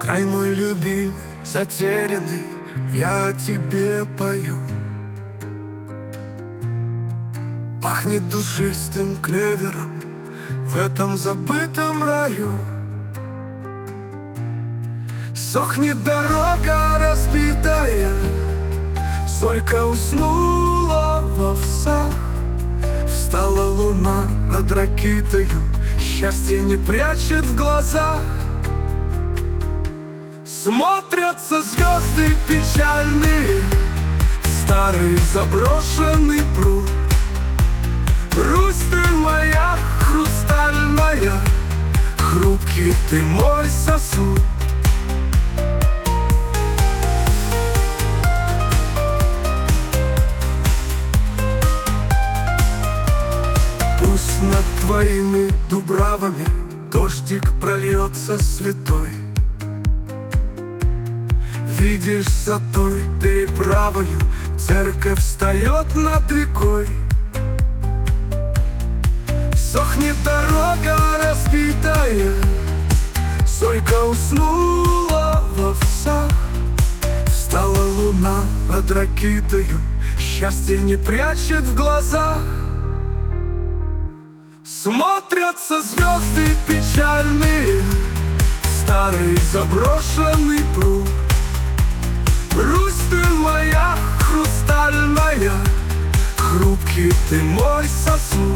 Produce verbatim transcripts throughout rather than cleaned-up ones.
Край мой любимый, затерянный, я о тебе пою. Пахнет душистым клевером в этом забытом раю. Сохнет дорога разбитая, Зорька уснула в овсах. Встала луна над ракитою, счастье не прячет в глазах. Смотрятся звезды печальные в старый заброшенный пруд. Русь, ты моя хрустальная, хрупкий ты мой сосуд. Пусть над твоими дубравами дождик прольется святой. Видишь, за той переправою церковь встает над рекой. Сохнет дорога разбитая, Зорька уснула в овсах. Встала луна над ракитою, счастье не прячет в глазах. Смотрятся звезды печальные в старый заброшенный пруд. Русь, ты моя хрустальная, хрупкий ты мой сосуд.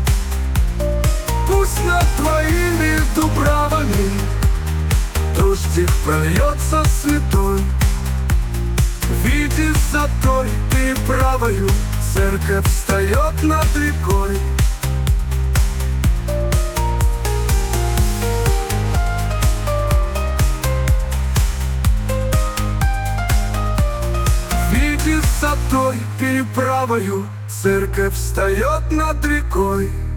Пусть над твоими дубравами дождик прольется святой. Видишь, за той переправою церковь встает над рекой. За той переправою церковь встает над рекой.